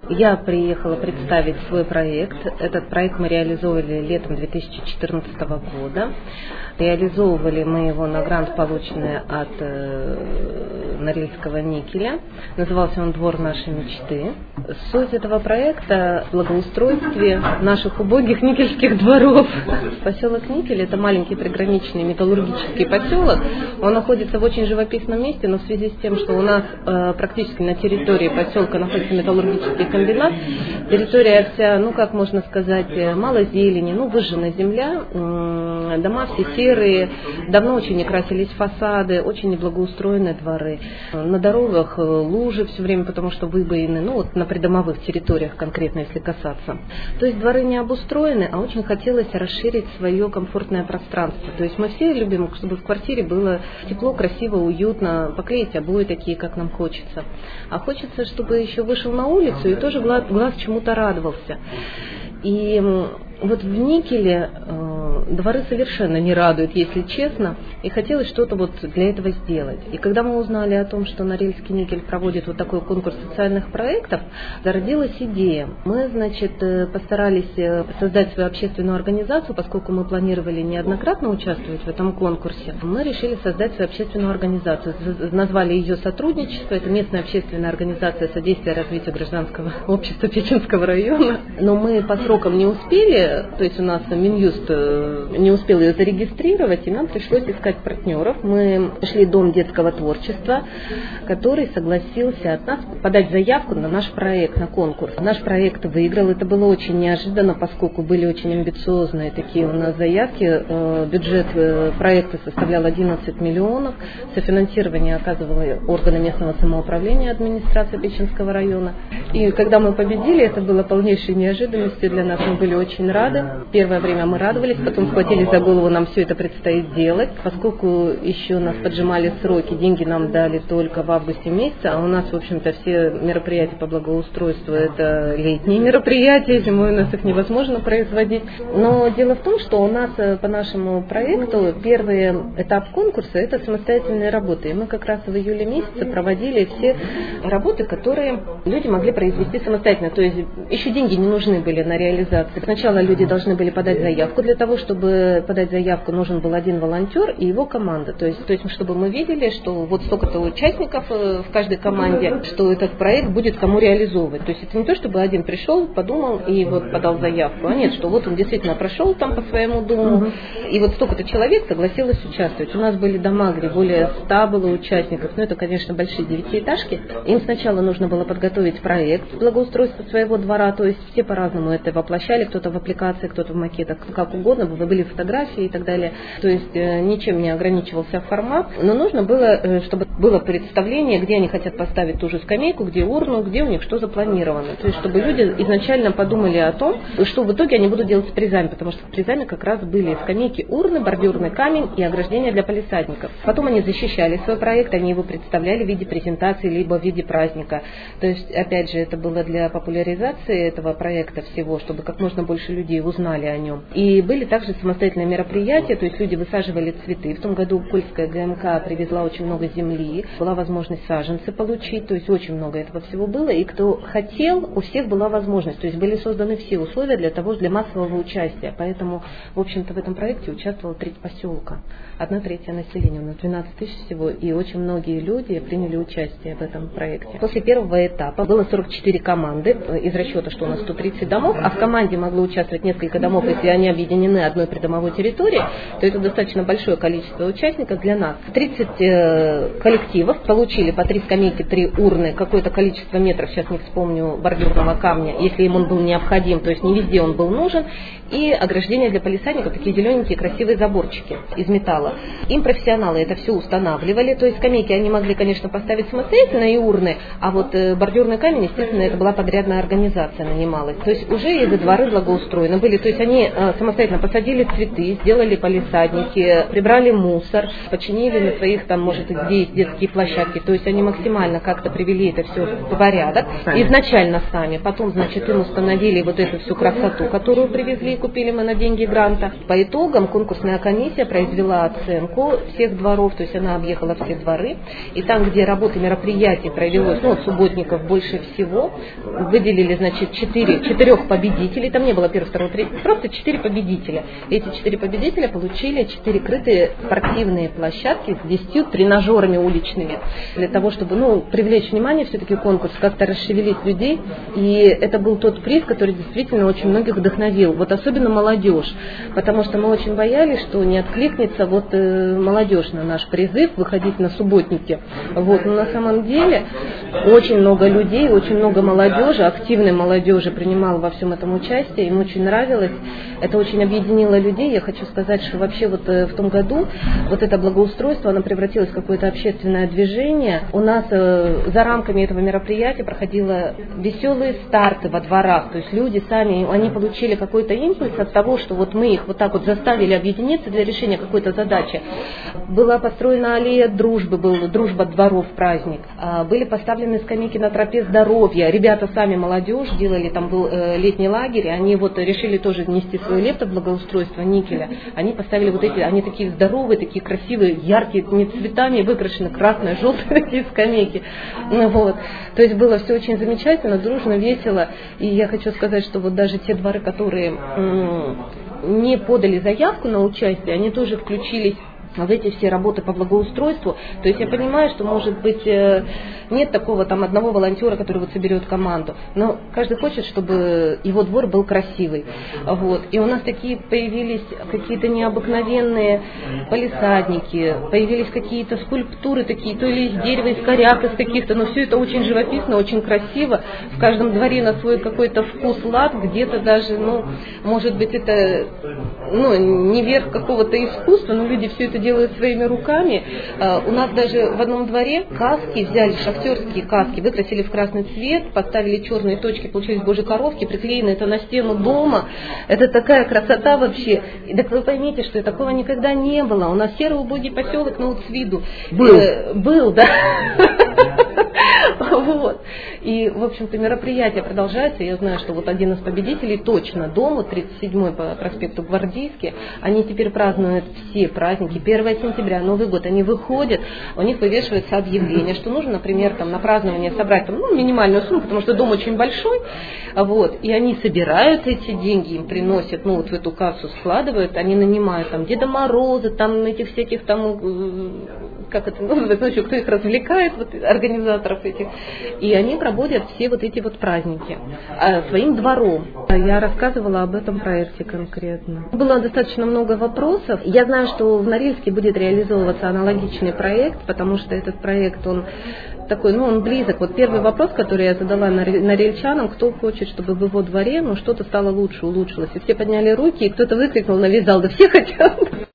Я приехала представить свой проект. Этот проект мы реализовывали летом 2014 года. Реализовывали мы его на грант, полученный от Норильского никеля. Назывался он «Двор нашей мечты». Суть этого проекта в благоустройстве наших убогих никельских дворов. Поселок Никель – это маленький приграничный металлургический поселок. Он находится в очень живописном месте, но в связи с тем, что у нас практически на территории поселка находится металлургический комбинат, территория вся, как можно сказать, мало зелени, выжжена земля, дома все серые, давно очень не красились фасады, очень неблагоустроенные дворы. На дорогах лужи все время, потому что выбоины, на придомовых территориях конкретно, если касаться. То есть дворы не обустроены, а очень хотелось расширить свое комфортное пространство. То есть мы все любим, чтобы в квартире было тепло, красиво, уютно, поклеить обои такие, как нам хочется. А хочется, чтобы еще вышел на улицу и тоже глаз чему-то радовался. И вот в Никеле дворы совершенно не радуют, если честно, и хотелось что-то для этого сделать. И когда мы узнали о том, что Норильский никель проводит такой конкурс социальных проектов, зародилась идея. Мы, постарались создать свою общественную организацию, поскольку мы планировали неоднократно участвовать в этом конкурсе. Мы решили создать свою общественную организацию. Назвали ее «Сотрудничество». Это местная общественная организация содействия развитию гражданского общества Печенского района. Но мы по срокам не успели, то есть у нас Минюст не успел ее зарегистрировать, и нам пришлось искать партнеров. Мы нашли Дом детского творчества, который согласился от нас подать заявку на наш проект, на конкурс. Наш проект выиграл, это было очень неожиданно, поскольку были очень амбициозные такие у нас заявки. Бюджет проекта составлял 11 миллионов, софинансирование оказывали органы местного самоуправления, администрация Печенского района. И когда мы победили, это было полнейшей неожиданностью для нас, мы были очень рады. Первое время мы радовались, потом схватились за голову, нам все это предстоит делать. Поскольку еще нас поджимали сроки, деньги нам дали только в августе месяце, а у нас, в общем-то, все мероприятия по благоустройству – это летние мероприятия, зимой у нас их невозможно производить. Но дело в том, что у нас по нашему проекту первый этап конкурса – это самостоятельные работы. И мы как раз в июле месяце проводили все работы, которые люди могли произвести самостоятельно. То есть еще деньги не нужны были на реализацию. Сначала люди должны были подать заявку. Для того, чтобы подать заявку, нужен был один волонтер и его команда. То есть чтобы мы видели, что вот столько-то участников в каждой команде, что этот проект будет кому реализовывать. То есть это не то, чтобы один пришел, подумал и подал заявку, а нет, что он действительно прошел там по своему дому, и столько-то человек согласилось участвовать. У нас были дома, где более 100 было участников, это, конечно, большие девятиэтажки. Им сначала нужно было подготовить проект благоустройства своего двора, то есть все по-разному это воплощали, кто-то в аппликации, кто-то в макетах, как угодно, были фотографии и так далее. То есть ничем не ограничивался формат, но нужно было, чтобы было представление, где они хотят поставить ту же скамейку, где урну, где у них что запланировано. То есть чтобы люди изначально подумали о том, что в итоге они будут делать с призами, потому что с призами как раз были скамейки, урны, бордюрный камень и ограждение для палисадников. Потом они защищали свой проект, они его представляли в виде презентации, либо в виде праздника. То есть, опять же, это было для популяризации этого проекта всего, чтобы как можно больше людей узнали о нем. И были также самостоятельные мероприятия, то есть люди высаживали цветы. В том году польская ГМК привезла очень много земли, была возможность саженцы получить, то есть очень много этого всего было. И кто хотел, у всех была возможность. То есть были созданы все условия для массового участия. Поэтому, в общем-то, в этом проекте участвовало 3 поселка. 1/3 населения, у нас 12 тысяч всего, и очень многие люди приняли участие в этом проекте. После первого этапа было 44 команды, из расчета, что у нас 130 домов, а в команде могло участвовать несколько домов, если они объединены одной придомовой территорией, то это достаточно большое количество участников для нас. 30 коллективов получили по 3 скамейки, 3 урны, какое-то количество метров, сейчас не вспомню, бордюрного камня, если им он был необходим, то есть не везде он был нужен, и ограждения для палисадников, такие зелененькие красивые заборчики из металла. Им профессионалы это все устанавливали, то есть скамейки они могли, конечно, поставить самостоятельно и урны, а бордюрный камень, естественно, это была подрядная организация, нанималась. То есть уже и дворы благоустроены были, то есть они самостоятельно посадили посадили цветы, сделали палисадники, прибрали мусор, починили на своих, там, может, где есть детские площадки. То есть они максимально как-то привели это все в порядок. Изначально сами. Потом, значит, им установили вот эту всю красоту, которую привезли и купили мы на деньги гранта. По итогам конкурсная комиссия произвела оценку всех дворов, то есть она объехала все дворы. И там, где работы мероприятий провелось, от субботников больше всего, выделили, значит, четырех победителей. Там не было первого, второго, третьего, просто 4 победителя. Эти 4 победителя получили 4 крытые спортивные площадки с 10 тренажерами уличными. Для того, чтобы, привлечь внимание, все-таки конкурс, как-то расшевелить людей. И это был тот приз, который действительно очень многих вдохновил. Вот особенно молодежь. Потому что мы очень боялись, что не откликнется молодежь на наш призыв выходить на субботники. Но на самом деле очень много людей, очень много молодежи, активной молодежи принимала во всем этом участие. Им очень нравилось. Это очень объединило людей. Я хочу сказать, что вообще в том году это благоустройство, оно превратилось в какое-то общественное движение. У нас за рамками этого мероприятия проходило веселые старты во дворах. То есть люди сами, они получили какой-то импульс от того, что мы их так заставили объединиться для решения какой-то задачи. Была построена аллея дружбы, был дружба дворов праздник. Были поставлены скамейки на тропе здоровья. Ребята сами, молодежь, делали, там был летний лагерь, они решили тоже внести свою лепту в благоустройство Никеля. Они поставили они такие здоровые, такие красивые, яркие, цветами выкрашены, красные, желтые такие скамейки. То есть было все очень замечательно, дружно, весело. И я хочу сказать, что даже те дворы, которые не подали заявку на участие, они тоже включились в эти все работы по благоустройству. То есть я понимаю, что, может быть, нет такого одного волонтера, который соберет команду, но каждый хочет, чтобы его двор был красивый. И у нас такие появились какие-то необыкновенные палисадники, появились какие-то скульптуры такие, то ли из дерева, из коряк, из каких-то, но все это очень живописно, очень красиво. В каждом дворе на свой какой-то вкус, лад, где-то даже, может быть, это не верх какого-то искусства, но люди все это делают своими руками. У нас даже в одном дворе каски взяли, шахтерские каски, выкрасили в красный цвет, поставили черные точки, получились божьи коровки, приклеены это на стену дома. Это такая красота вообще. И так вы поймите, что такого никогда не было. У нас серый убогий поселок на Уцвиду. Был, да. И, в общем-то, мероприятие продолжается. Я знаю, что один из победителей точно дом, 37-й по проспекту Гвардейский, они теперь празднуют все праздники. 1 сентября, Новый год, они выходят, у них вывешивается объявление, что нужно, например, на празднование собрать минимальную сумму, потому что дом очень большой, и они собирают эти деньги, им приносят, в эту кассу складывают, они нанимают Деда Мороза, этих всяких как это называется, кто их развлекает, организаторов этих, и они проводят все эти праздники своим двором. Я рассказывала об этом проекте конкретно. Было достаточно много вопросов. Я знаю, что в Норильске будет реализовываться аналогичный проект, потому что этот проект, он такой, он близок. Первый вопрос, который я задала норильчанам, кто хочет, чтобы в его дворе что-то стало лучше, улучшилось. И все подняли руки, и кто-то выкрикнул на весь зал, да все хотят.